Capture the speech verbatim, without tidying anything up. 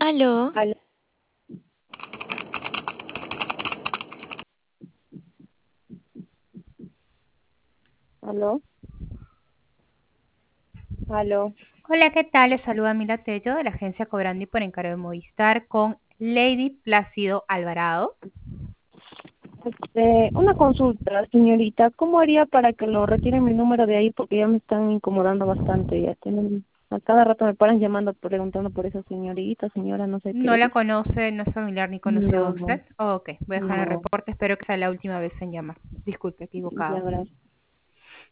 Aló, Aló, aló, aló. Hola, ¿qué tal? Les saluda Mila Tello de la agencia Cobrandi por encargo de Movistar con Lady Plácido Alvarado. Este, una consulta, señorita. ¿Cómo haría para que lo retiren mi número de ahí? Porque ya me están incomodando bastante. Ya tienen, a cada rato me paran llamando, preguntando por esa señorita, señora, no sé No qué. la conoce, no es familiar ni conocido No, de no, usted. Oh, ok, voy a dejar el no. reporte. Espero que sea la última vez en llamar. Disculpe, Ya equivocado. verás.